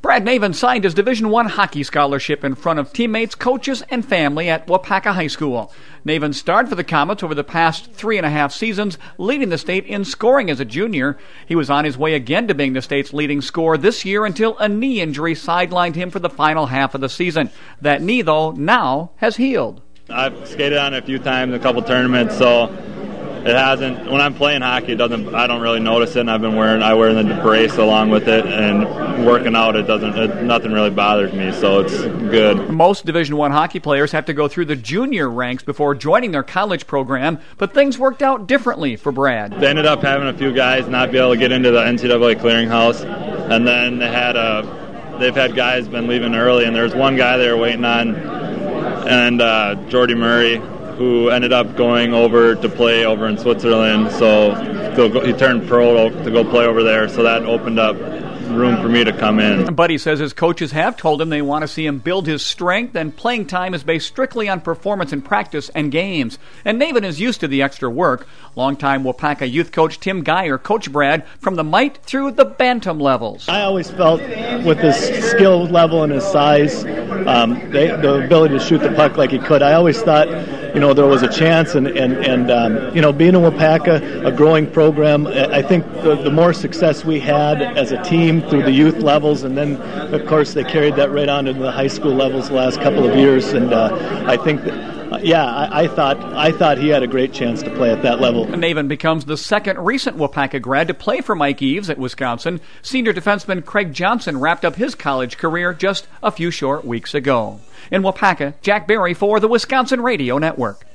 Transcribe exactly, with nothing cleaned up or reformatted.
Brad Navin signed his Division One hockey scholarship in front of teammates, coaches, and family at Waupaca High School. Navin starred for the Comets over the past three and a half seasons, leading the state in scoring as a junior. He was on his way again to being the state's leading scorer this year until a knee injury sidelined him for the final half of the season. That knee, though, now has healed. I've skated on it a few times, a couple tournaments, so it hasn't. When I'm playing hockey, it doesn't. I don't really notice it. And I've been wearing. I wear the brace along with it, and working out, it doesn't. It, nothing really bothers me, so it's good. Most Division One hockey players have to go through the junior ranks before joining their college program, but things worked out differently for Brad. They ended up having a few guys not be able to get into the N C double A clearinghouse, and then they had a. They've had guys been leaving early, and there's one guy they were waiting on, and uh, Jordy Murray, who ended up going over to play over in Switzerland. So he turned pro to go play over there, so that opened up room for me to come in. But he says his coaches have told him they want to see him build his strength, and playing time is based strictly on performance in practice and games. And Navin is used to the extra work. Longtime Waupaca youth coach Tim Geyer coached Brad from the mite through the bantam levels. I always felt with his skill level and his size, um, they, the ability to shoot the puck like he could, I always thought, you know, there was a chance, and, and, and um, you know, being in Waupaca, a growing program, I think the, the more success we had as a team through the youth levels, and then, of course, they carried that right on to the high school levels the last couple of years, and uh, I think that, uh, yeah, I, I thought I thought he had a great chance to play at that level. Navin becomes the second recent Waupaca grad to play for Mike Eaves at Wisconsin. Senior defenseman Craig Johnson wrapped up his college career just a few short weeks ago. In Waupaca, Jack Berry for the Wisconsin Radio Network.